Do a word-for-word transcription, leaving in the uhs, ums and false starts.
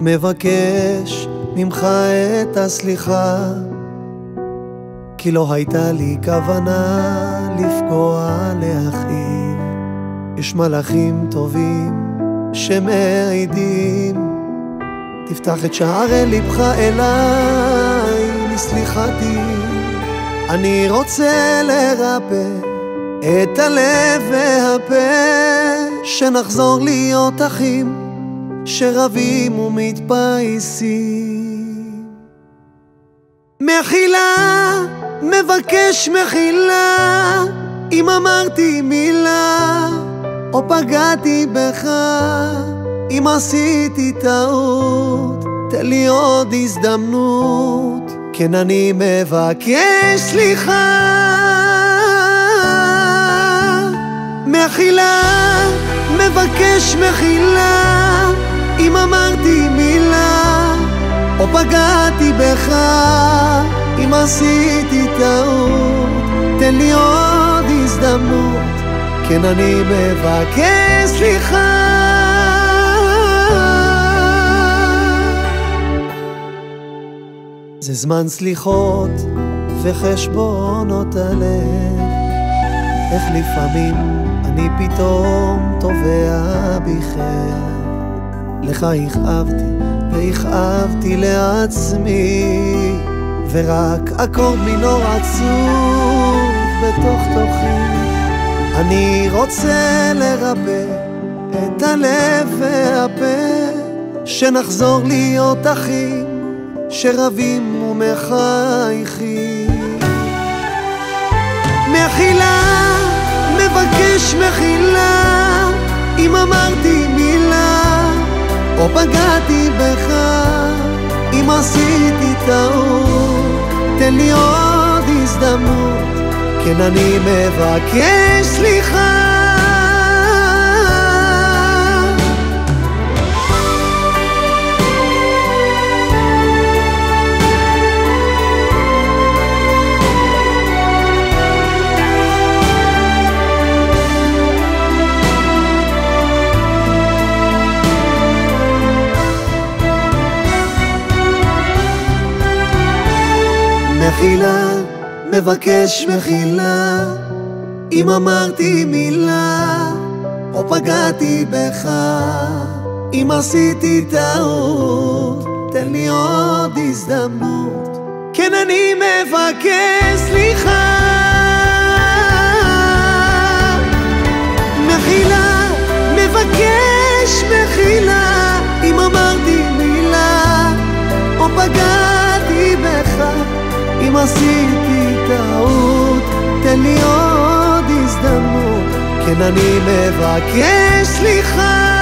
מבקש ממך את הסליחה, כי לא הייתה לי כוונה לפגוע לאחיו. יש מלאכים טובים שמעידים, תפתח את שערי לבך אליי לסליחתי. אני רוצה לרפא את הלב והפה, שנחזור להיות אחים שרבים ומתפייסים. מחילה, מבקש מחילה, אם אמרתי מילה או פגעתי בך, אם עשיתי טעות תן לי עוד הזדמנות. כן, אני מבקש סליחה. מחילה, מבקש מחילה, אם אמרתי מילה או פגעתי בך, אם עשיתי טעות תן לי עוד הזדמנות. כן, אני מבקש סליחה. זה זמן סליחות וחשבונות הלב, איך לפעמים אני פתאום תובע בכם. לך הכאבתי והכאבתי לעצמי, ורק אקורד מינור עצוב בתוך תוכי. אני רוצה לרפא את הלב והפה, שנחזור להיות אחים שרבים ומחייכים. מחילה, מבקש מחילה, אם אמרתי מילה או פגעתי בך, אם עשיתי טעות תן לי עוד הזדמנות. כן, אני מבקש סליחה. מחילה, מבקש מחילה, אם אמרתי מילה או פגעתי בך, אם עשיתי טעות תן לי עוד הזדמנות. כן, אני מבקש סליחה. מחילה, מבקש מחילה, אם אמרתי מילה או פגעתי בך, אם עשיתי טעות תן לי עוד הזדמנות. כן, אני מבקש סליחה.